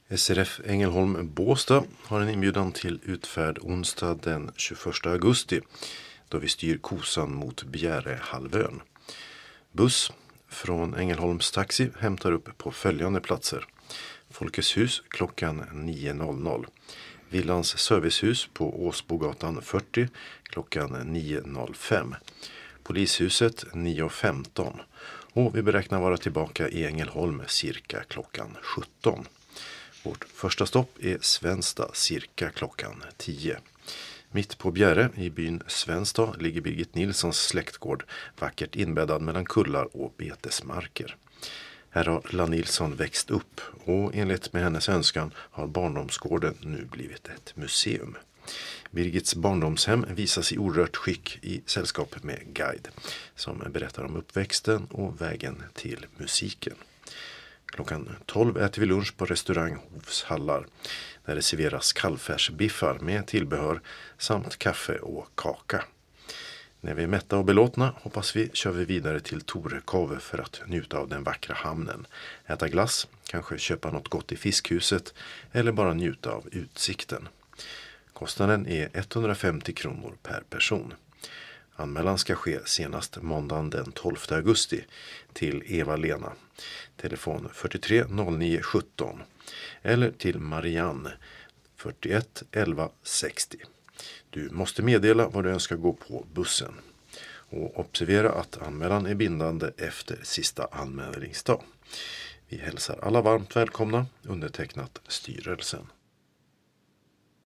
SRF Ängelholm Båstad har en inbjudan till utfärd onsdag den 21 augusti då vi styr Kosan mot Bjärehalvön. Buss från Ängelholms taxi hämtar upp på följande platser: Folkets hus klockan 9.00. Villans servicehus på Åsbogatan 40 klockan 9.05. Polishuset 9.15. Och vi beräknar vara tillbaka i Ängelholm cirka klockan 17. Vårt första stopp är Svensta cirka klockan 10. Mitt på Bjäre i byn Svensta ligger Birgit Nilssons släktgård, vackert inbäddad mellan kullar och betesmarker. Här har La Nilsson växt upp och enligt med hennes önskan har barndomsgården nu blivit ett museum. Birgits barndomshem visas i orört skick i sällskap med guide som berättar om uppväxten och vägen till musiken. Klockan 12 äter vi lunch på restaurang Hovshallar där det serveras kallfärsbiffar med tillbehör samt kaffe och kaka. När vi är mätta och belåtna kör vi vidare till Torekov för att njuta av den vackra hamnen, äta glass, kanske köpa något gott i fiskhuset eller bara njuta av utsikten. Kostnaden är 150 kronor per person. Anmälan ska ske senast måndagen den 12 augusti till Eva-Lena. Telefon 43 09 17 eller till Marianne 41 11 60. Du måste meddela vad du önskar gå på bussen. Och observera att anmälan är bindande efter sista anmälningsdag. Vi hälsar alla varmt välkomna, undertecknat styrelsen.